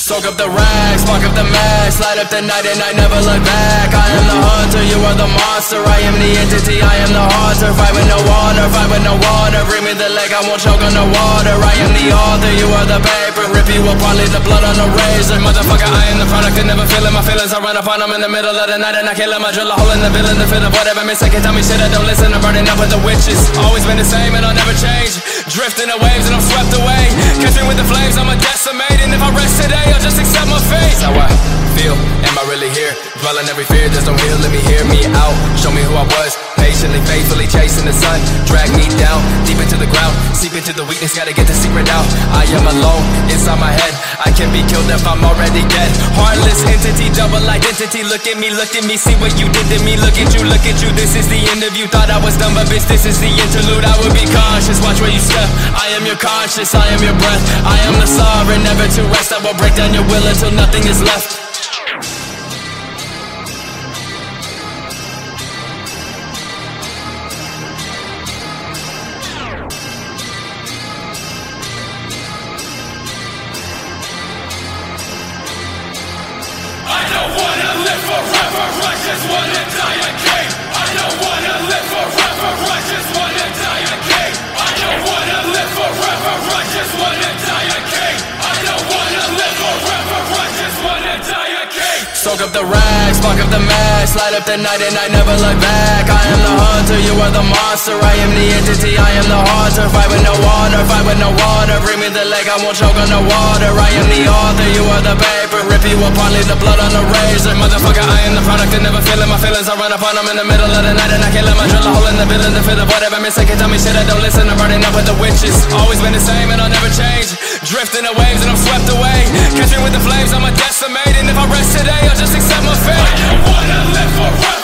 Soak up the rags, spark up the max, light up the night and I never look back. I am the hunter, you are the monster. I am the entity, I am the haunter. Fight with no water, fight with no water. Bring me the leg, I won't choke on the water. I am the author, you are the paper. Rip you apart, leave the blood on the razor. Motherfucker, I am the product and never feeling my feelings. I run upon them in the middle of the night and I kill them. I drill a hole in the villain, the fit of whatever mistake. Tell me shit, I don't listen. I'm burning up with the witches. Always been the same and I'll never change. Drifting the waves and I'm swept away. Catch me with the flames, I'm a decimate. And if I rest today, I'll just accept my fate. How I feel, am I really here? Dwelling every fear, there's no heal, let me hear me out. Show me who I was, patiently, faithfully chasing the sun. Drag me down, deep into the ground. Seep into the weakness, gotta get the secret out. I am alone, inside my head. I can be killed if I'm already dead. Heartless entity, double identity. Look at me, see what you did to me. Look at you, this is the end of you. Thought I was done, but bitch, this is the interlude. I would be cautious, watch where you step. I am your conscience, I am your breath. I am the sovereign, never to rest. I will break down your will until nothing is left. I don't wanna live forever, I just wanna die a king. I don't wanna live forever, I just wanna die a king. I don't wanna live forever, I just wanna die a king. I don't wanna live forever, I just wanna die a king. Soak up the rags, spark up the max, light up the night and I never look back. I am the hunter, you are the monster. I am the entity, I am the haunter. Fight with no water, fight with no water. Bring me the leg, I won't choke on the water. I am the author, you are the paper. Rip you apart, leave the blood on the razor. Motherfucker, I am the product and never feeling my feelings. I run upon them in the middle of the night and I kill them. I drill a hole in the villain, the fit of whatever mistake. Tell me shit, I don't listen. I'm burning up with the witches. Always been the same and I'll never change. Drifting the waves and I'm swept away. Catch me with the flames, I'm a decimate. And if I rest today, I'll just accept my fate. I don't wanna live forever.